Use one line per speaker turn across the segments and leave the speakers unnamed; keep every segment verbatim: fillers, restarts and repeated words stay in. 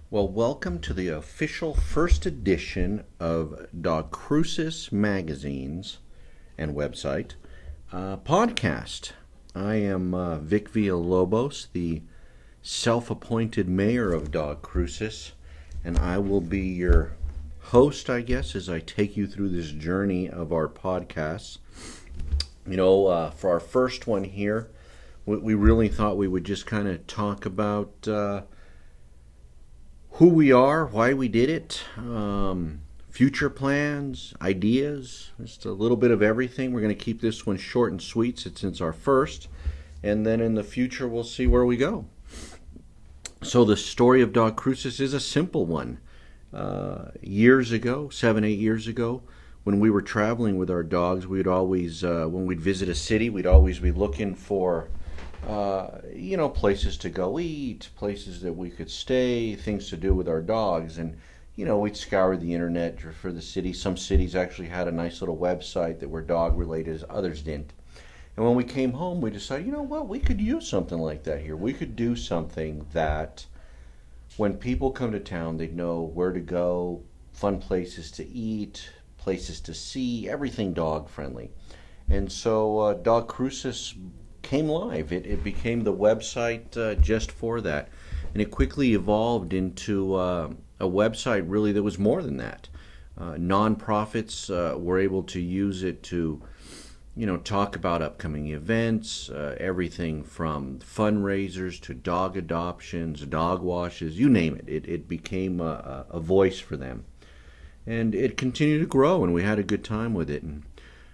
Well, welcome to the official first edition of Dog Crucis Magazines and website uh, podcast. I am uh, Vic Villalobos, the self-appointed mayor of Dog Crucis, and I will be your host, I guess, as I take you through this journey of our podcasts. You know, uh, for our first one here, we, we really thought we would just kind of talk about uh, who we are, why we did it, um, future plans, ideas, just a little bit of everything. We're going to keep this one short and sweet since it's our first, and then in the future we'll see where we go. So the story of Dog Crucis is a simple one. Uh, years ago, seven, eight years ago, when we were traveling with our dogs, we'd always, uh, when we'd visit a city, we'd always be looking for Uh, you know, places to go eat, places that we could stay, things to do with our dogs. And, you know, we'd scour the internet for the city. Some cities actually had a nice little website that were dog related, others didn't. And when we came home, we decided, you know what, we could use something like that here. We could do something that when people come to town, they'd know where to go, fun places to eat, places to see, everything dog friendly. And so uh, Dog Crucis came live. It, it became the website uh, just for that. And it quickly evolved into uh, a website really that was more than that. Uh, nonprofits uh, were able to use it to, you know, talk about upcoming events, uh, everything from fundraisers to dog adoptions, dog washes, you name it. It, it became a, a voice for them. And it continued to grow, and we had a good time with it. And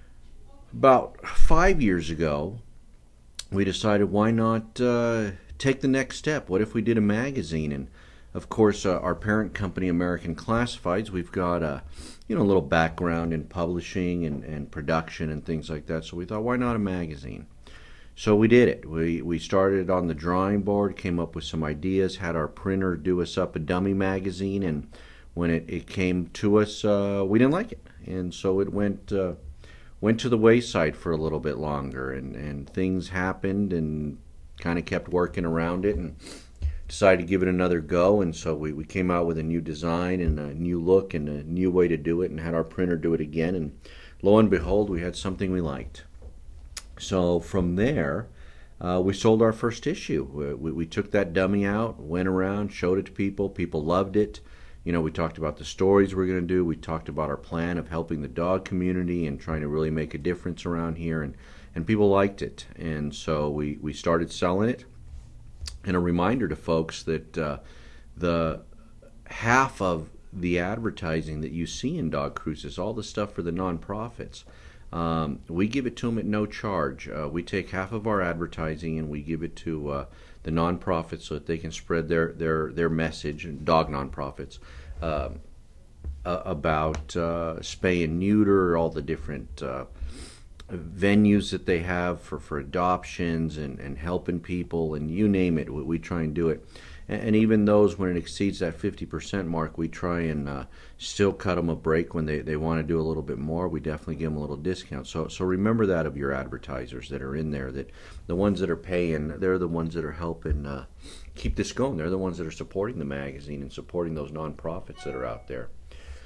about five years ago, we decided, why not uh, take the next step? What if we did a magazine? And of course, uh, our parent company, American Classifieds, we've got a you know a little background in publishing and, and production and things like that. So we thought, why not a magazine? So we did it. We we started on the drawing board, came up with some ideas, had our printer do us up a dummy magazine, and when it, it came to us, uh, we didn't like it, and so it went. Uh, went to the wayside for a little bit longer, and, and things happened, and kind of kept working around it, and decided to give it another go. And so we, we came out with a new design and a new look and a new way to do it, and had our printer do it again, and lo and behold, we had something we liked. So from there, uh, we sold our first issue. We, we took that dummy out, went around, showed it to people. People loved it. You know, we talked about the stories we're going to do. We talked about our plan of helping the dog community and trying to really make a difference around here. And, and people liked it. And so we, we started selling it. And a reminder to folks that uh, the half of the advertising that you see in Dog Crucis, all the stuff for the nonprofits, um, we give it to them at no charge. Uh, we take half of our advertising and we give it to uh, the nonprofits so that they can spread their their their message, and dog nonprofits, uh, uh, about uh, spay and neuter, all the different uh, venues that they have for, for adoptions and, and helping people, and you name it, we, we try and do it. And, and even those, when it exceeds that fifty percent mark, we try and uh, still cut them a break. When they, they want to do a little bit more, we definitely give them a little discount. So so remember that of your advertisers that are in there, that the ones that are paying, they're the ones that are helping uh, keep this going. They're the ones that are supporting the magazine and supporting those nonprofits that are out there.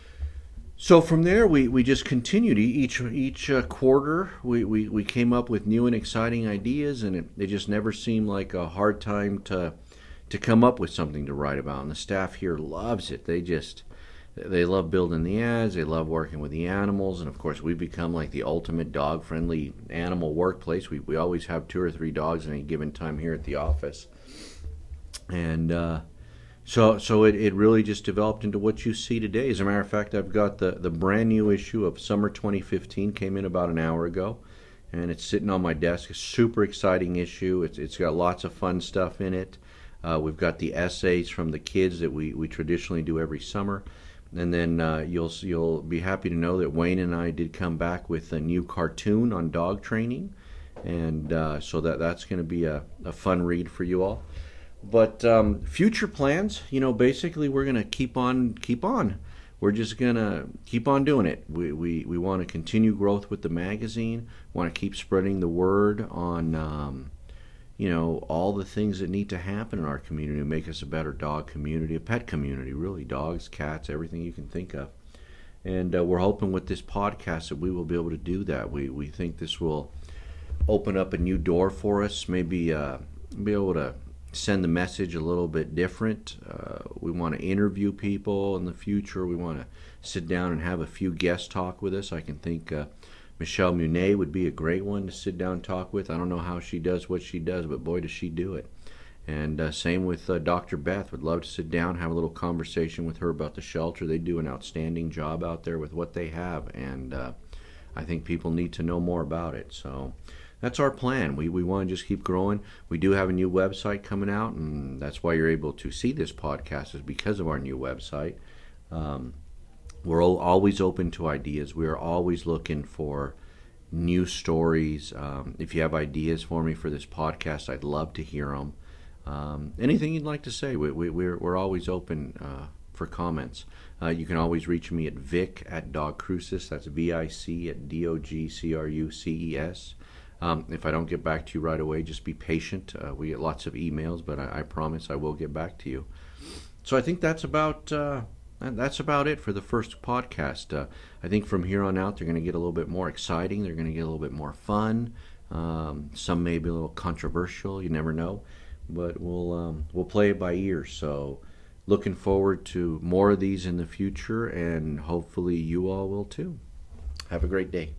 So from there, we, we just continued. Each each uh, quarter, we, we, we came up with new and exciting ideas, and it, it just never seemed like a hard time to to come up with something to write about. And the staff here loves it. They just, they love building the ads. They love working with the animals. And of course, we've become like the ultimate dog-friendly animal workplace. We we always have two or three dogs at any given time here at the office. And uh, So so it, it really just developed into what you see today. As a matter of fact, I've got the, the brand new issue of summer twenty fifteen, came in about an hour ago, and it's sitting on my desk. A super exciting issue. It's It's got lots of fun stuff in it. Uh, we've got the essays from the kids that we, we traditionally do every summer. And then uh, you'll you'll be happy to know that Wayne and I did come back with a new cartoon on dog training. And uh, so that that's going to be a, a fun read for you all. But um, future plans, you know, basically we're going to keep on, keep on. We're just going to keep on doing it. We, we, we want to continue growth with the magazine, want to keep spreading the word on, um, you know, all the things that need to happen in our community to make us a better dog community, a pet community, really, dogs, cats, everything you can think of. And uh, we're hoping with this podcast that we will be able to do that. We we think this will open up a new door for us, maybe uh, be able to send the message a little bit different. Uh, we want to interview people in the future. We want to sit down and have a few guests talk with us. I can think uh, Michelle Munet would be a great one to sit down and talk with. I don't know how she does what she does, but boy, does she do it. And uh, same with uh, Doctor Beth. Would love to sit down, have a little conversation with her about the shelter. They do an outstanding job out there with what they have, and uh, I think people need to know more about it. So that's our plan. We we want to just keep growing. We do have a new website coming out, and that's why you're able to see this podcast is because of our new website. Um, we're always open to ideas. We are always looking for new stories. Um, if you have ideas for me for this podcast, I'd love to hear them. Um, anything you'd like to say, we, we, we're, we're always open uh, for comments. Uh, you can always reach me at Vic at Dogcrucis. That's V I C at D O G C R U C E S. Um, if I don't get back to you right away, just be patient. Uh, we get lots of emails, but I, I promise I will get back to you. So I think that's about uh, that's about it for the first podcast. Uh, I think from here on out, they're going to get a little bit more exciting. They're going to get a little bit more fun. Um, some may be a little controversial. You never know. But we'll um, we'll play it by ear. So looking forward to more of these in the future, and hopefully you all will too. Have a great day.